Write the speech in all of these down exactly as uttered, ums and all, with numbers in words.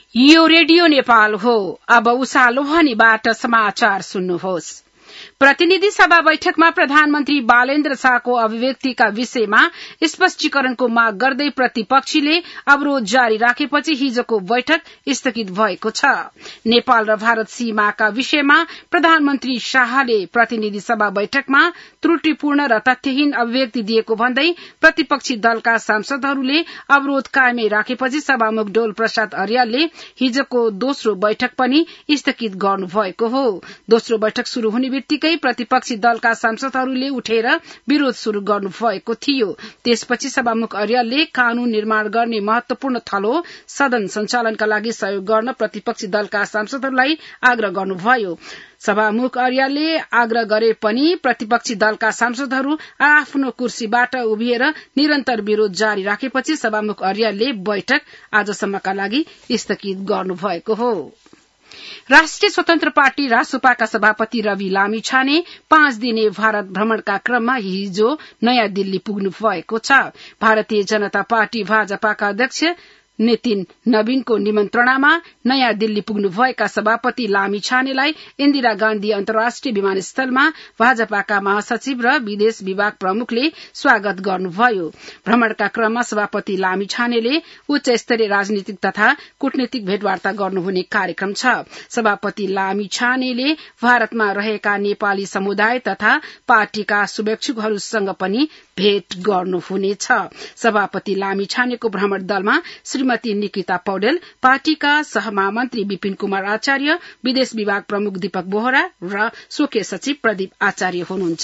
यो रेडियो नेपाल हो। अब उषा लोहनीबाट समाचार सुन्नुहोस्। प्रतिनिधि सभा बैठकमा प्रधानमन्त्री बालेन्द्र शाहको अभिव्यक्तिका विषयमा स्पष्टीकरणको माग गर्दै प्रतिपक्षीले अवरोध जारी राखेपछि हिजोको बैठक स्थगित भएको छ। नेपाल र भारत सीमाका विषयमा प्रधानमन्त्री शाहले प्रतिनिधि सभा बैठकमा त्रुटिपूर्ण र तथ्यहीन अभिव्यक्ति दिएको भन्दै प्रतिपक्षी दलका सांसदहरूले अवरोध कायमै राखेपछि सभामुख डोल प्रसाद अर्यालले हिजोको दोस्रो बैठक पनि स्थगित गर्नुभएको हो। दोस्रो बैठक शुरू हुने बित्तिकै प्रतिपक्षी दलका सांसदहरूले उठेर विरोध शुरू गर्नुभएको थियो। त्यसपछि सभामुख अर्यालले कानून निर्माण गर्ने महत्वपूर्ण थलो सदन सञ्चालनका लागि सहयोग गर्न प्रतिपक्षी दलका सांसदहरूलाई आग्रह गर्नुभयो। सभामुख अर्यालले आग्रह गरे पनि प्रतिपक्षी दलका सांसदहरू आफ्नो कुर्सीबाट उभिएर निरन्तर विरोध जारी राखेपछि सभामुख अर्यालले बैठक आजसम्मका लागि स्थगित गर्नुभएको हो। राष्ट्रिय स्वतन्त्र पार्टी रासोपाका सभापति रवि लामिछाने पाँच दिने भारत भ्रमणका क्रममा हिजो नयाँ दिल्ली पुग्नु भएको छ। भारतीय जनता पार्टी भाजपाका अध्यक्ष नितिन नवीनको निमन्त्रणामा नयाँ दिल्ली पुग्नुभएका सभापति लामिछानेलाई इन्दिरा गान्धी अन्तर्राष्ट्रिय विमानस्थलमा भाजपाका महासचिव र विदेश विभाग प्रमुखले स्वागत गर्नुभयो। भ्रमणका क्रममा सभापति लामिछानेले उच्च स्तरीय राजनीतिक तथा कूटनीतिक भेटवार्ता गर्नुहुने कार्यक्रम छ। सभापति लामिछानेले भारतमा रहेका नेपाली समुदाय तथा पार्टीका शुभेच्छुकहरूसँग पनि भेट गर्नुहुनेछ। सभापति लामिछानेको भ्रमण दलमा श्रीमती निकिता पौडेल, पार्टीका सहमहामन्त्री विपिन कुमार आचार्य, विदेश विभाग प्रमुख दीपक बोहरा र स्वकीय सचिव प्रदीप आचार्य हुनुहुन्छ।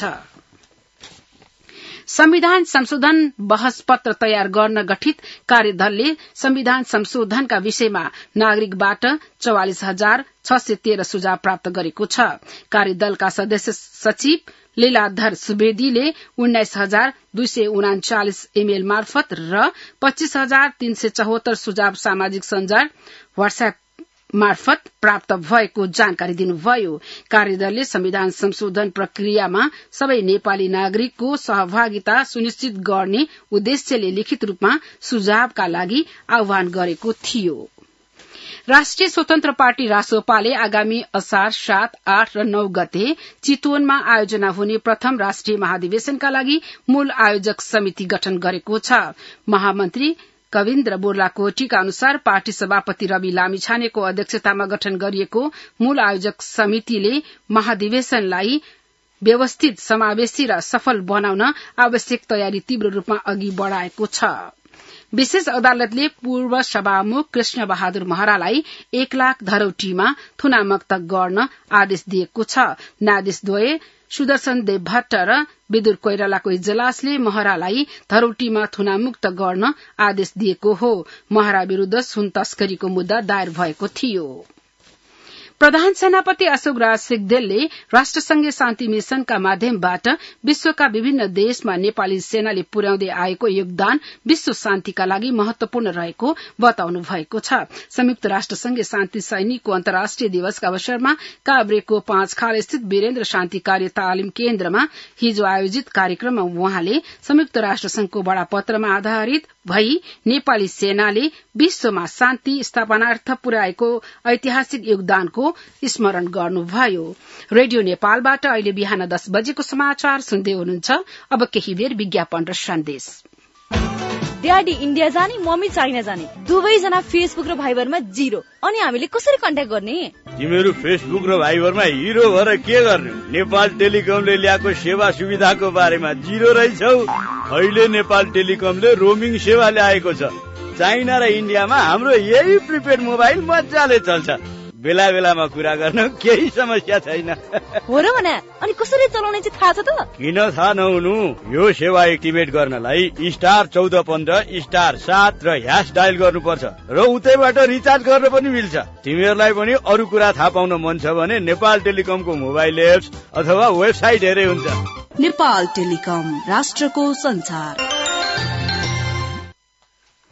संविधान संशोधन बहस पत्र तयार गर्न गठित कार्यदलले संविधान संशोधनका विषयमा नागरिकबाट चौवालिस हजार छ सय तेह्र सुझाव प्राप्त गरेको छ। कार्यदलका सदस्य सचिव लीलाधर सुवेदीले उन्नाइस हजार दुई सय उनाचालिस इमेल मार्फत र पच्चीस हजार तीन सय चौहत्तर सुझाव सामाजिक सञ्जाल व्हाट्सएप मार्फत प्राप्त भएको जानकारी दिनुभयो। कार्यदलले संविधान संशोधन प्रक्रियामा सबै नेपाली नागरिकको सहभागिता सुनिश्चित गर्ने उद्देश्यले लिखित रूपमा सुझावका लागि आह्वान गरेको थियो। राष्ट्रिय स्वतन्त्र पार्टी रासोपाले आगामी असार सात आठ र नौ गते चितवनमा आयोजना हुने प्रथम राष्ट्रिय महाधिवेशनका लागि मूल आयोजक समिति गठन गरेको छ। महामन्त्री कविन्द्र बोर्लाकोटीका अनुसार पार्टी सभापति रवि लामिछानेको अध्यक्षतामा गठन गरिएको मूल आयोजक समितिले महाधिवेशनलाई व्यवस्थित, समावेशी र सफल बनाउन आवश्यक तयारी तीव्र रूपमा अघि बढ़ाएको छ। विशेष अदालतले पूर्व सभामुख कृष्ण बहादुर महरालाई एक लाख धरौटीमा थुनामुक्त गर्न आदेश दिएको छ। न्यायाधीशद्वय सुदर्शन देव भट्ट र विदुर कोइरालाको इजलासले महरालाई धरौटीमा थुनामुक्त गर्न आदेश दिएको हो। महरा विरूद्ध सुन तस्करीको मुद्दा दायर भएको थियो। प्रधान सेनापति अशोक राज सिग्देलले राष्ट्रसंघीय शान्ति मिशनका माध्यमबाट विश्वका विभिन्न देशमा नेपाली सेनाले पुर्याउँदै आएको योगदान विश्व शान्तिका लागि महत्वपूर्ण रहेको बताउनु भएको छ। संयुक्त राष्ट्रसंघीय शान्ति सैनिकको अन्तर्राष्ट्रिय दिवसका अवसरमा काभ्रेको पाँचखाल स्थित वीरेन्द्र शान्ति कार्य तालिम केन्द्रमा हिजो आयोजित कार्यक्रममा उहाँले संयुक्त राष्ट्रसंघको बडापत्रमा आधारित भई नेपाली सेनाले विश्वमा शान्ति स्थापनार्थ पुर्याएको ऐतिहासिक योगदानको स्मरण गर्नुभयो। रेडियो नेपालबाट अहिले बिहान दस बजेको समाचार सुन्दै हुनुहुन्छ। अब केही बेर विज्ञापन र सन्देश। ड्याडी इन्डिया जाने, मम्मी चाइना जाने, दुवैजना फेसबुक र भाइबरमा जिरो। अनि हामीले कसरी कन्ट्याक्ट गर्ने? तिमीहरू फेसबुक र भाइबरमा हिरो भएर के गर्ने? नेपाल टेलिकमले ल्याएको सेवा सुविधाको बारेमा जिरो रहेछौ। अहिले नेपाल टेलिकमले रोमिङ सेवा ल्याएको छ। चाइना र इन्डियामा हाम्रो यही प्रिपेड मोबाइल मजाले चल्छ। बेला बेलामा कुरा गर्न केही समस्या छैन। हो र भने अनि कसरी चलाउने चाहिँ थाहा छ त? किन थाहा नहुनु? यो सेवा एक्टिभेट गर्नलाई स्टार चौध पन्ध्र स्टार सात र ह्यास डायल गर्नुपर्छ र उतैबाट रिचार्ज गर्न पनि मिल्छ। तिमीहरूलाई पनि अरू कुरा थाहा पाउन मन छ भने नेपाल टेलिकमको मोबाइल एप्स अथवा वेबसाइट हेरे हुन्छ। नेपाल टेलिकम, राष्ट्रको संचार।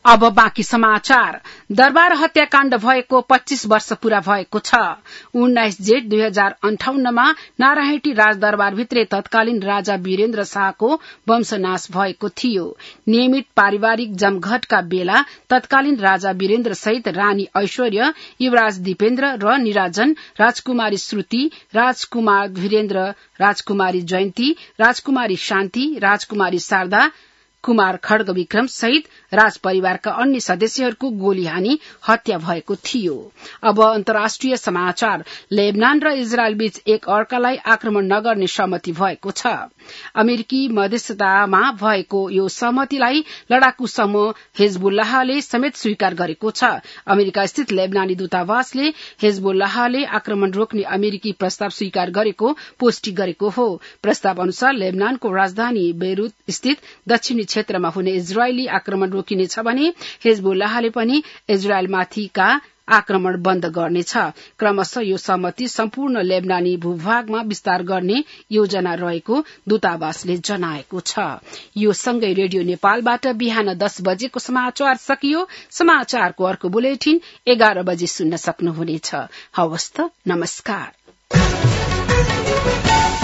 अब बाँकी समाचार। दरबार हत्याकाण्ड भएको पच्चीस वर्ष पूरा भएको छ। उन्नाइस जेठ दुई हजार अन्ठाउन्नमा नारायणी राजदरबारभित्रै तत्कालीन राजा वीरेन्द्र शाहको वंशनाश भएको थियो। नियमित पारिवारिक जमघटका बेला तत्कालीन राजा वीरेन्द्र सहित रानी ऐश्वर्य, युवराज दीपेन्द्र र निराजन, राजकुमारी श्रुति, राजकुमार वीरेन्द्र, राजकुमारी जयन्ती, राजकुमारी शान्ति, राजकुमारी शारदा, कुमार खड्ग विक्रम सहित राज परिवारका अन्य सदस्यहरूको गोली हानी हत्या भएको थियो। अब अन्तर्राष्ट्रिय समाचार। लेबनान र इजरायल बीच एक अर्कालाई आक्रमण नगर्ने सहमति भएको छ। अमेरिकी मध्यस्थतामा भएको यो सहमतिलाई लडाकु समूह हिजबुल्लाहले समेत स्वीकार गरेको छ। अमेरिका स्थित लेबनानी दूतावासले हिजबुल्लाहले आक्रमण रोक्ने अमेरिकी प्रस्ताव स्वीकार गरेको पुष्टि गरेको हो। प्रस्ताव अनुसार लेबनानको राजधानी बेरुत स्थित दक्षिणी क्षेत्रमा हुने इजरायली आक्रमण रोकिनेछ भने हिजबुल्लाहले पनि इजरायलमाथिका आक्रमण बन्द गर्नेछ। क्रमशः यो सहमति सम्पूर्ण लेबनानी भूभागमा विस्तार गर्ने योजना रहेको दूतावासले जनाएको छ। यो सँगै रेडियो नेपालबाट बिहान दस बजेको समाचार सकियो। समाचारको अर्को बुलेटिन एघार बजे सुन्न सक्नुहुनेछ। हवस् त, नमस्कार।